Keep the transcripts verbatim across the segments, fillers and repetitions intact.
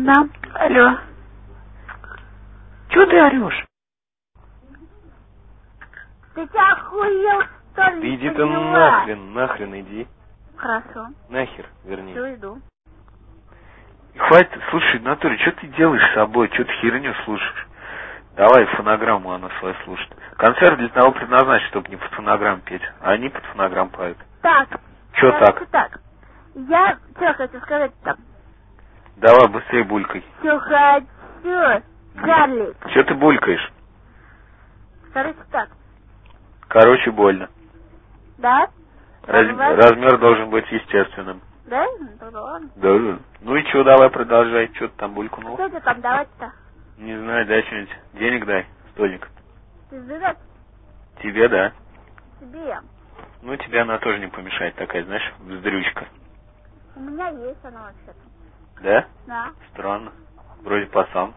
Да. Алло. Чего ты орешь? Ты тебя охуел, что ли? Да иди ты нахрен, нахрен иди. Хорошо. Нахер, вернее. Все, иду. Хватит, слушай, в натуре, что ты делаешь с собой? Что ты херню слушаешь? Давай фонограмму она свою слушает. Концерт для того предназначен, чтобы не под фонограмму петь, а они под фонограмму поют. Так. Что так? так? Я что хочу сказать там? Давай, быстрее булькай. Все хочу, Чарли. Что ты булькаешь? Короче, так. Короче, больно. Да? Раз... Размер должен быть естественным. Да? Ну, тогда ладно. Да, да. Ну и что, давай продолжай. Что ты там булькнул? Что тебе там давать-то? Не знаю, дай что-нибудь. Денег дай, стольник. Ты сдать? Тебе, да. Тебе. Ну, тебе она тоже не помешает, такая, знаешь, вздрючка. У меня есть она вообще-то. Да? Да. Странно. Вроде пацан.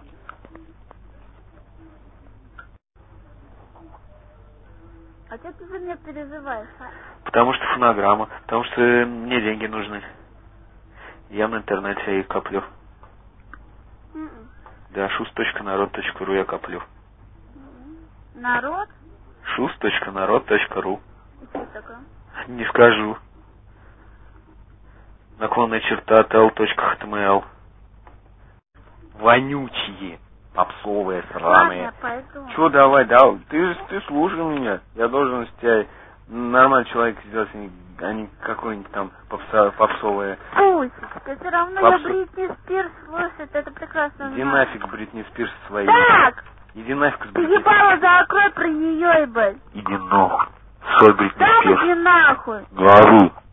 А что ты за меня переживаешь, а? Потому что фонограмма. Потому что мне деньги нужны. Я в интернете их коплю. Mm-mm. Да, шуст точка народ точка ру я коплю. Mm-mm. Народ? шуст точка народ точка ру. И что такое? Не скажу. Наклонная черта tel точка эйч ти эм эл. Вонючие. Попсовые, сраные. Чё, давай, да, ты, ты слушай меня. Я должен с тебя нормальный человек сделать, а не какой-нибудь там попса, попсовые. Пусть, ты все равно Попсу... я Бритни Спирс слушает, это прекрасно. Иди знаю. нафиг, Бритни Спирс своей. Так! Иди нафиг с Ты Бритни. ебало закрой про нее, ебать. Иди нахуй. Соль Бритни Да, Спирс. иди нахуй. Говорю.